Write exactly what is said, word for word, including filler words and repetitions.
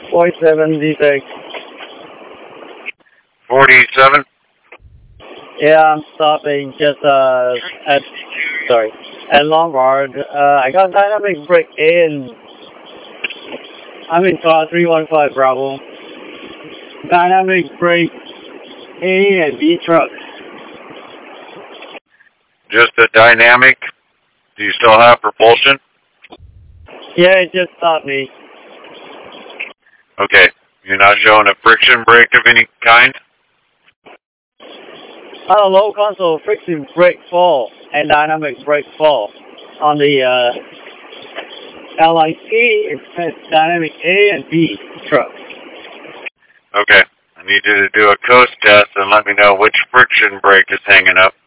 forty-seven defect. forty-seven? Yeah, I'm stopping just uh at sorry at Lombard. Uh, I got dynamic brake A and I'm in car three one five Bravo. Dynamic brake A and B truck. Just the dynamic? Do you still have propulsion? Yeah, it just stopped me. Okay. You're not showing a friction brake of any kind? On a low console, friction brake fall and dynamic brake fall. On the uh, L I C, it says dynamic A and B truck. Okay. I need you to do a coast test and let me know which friction brake is hanging up.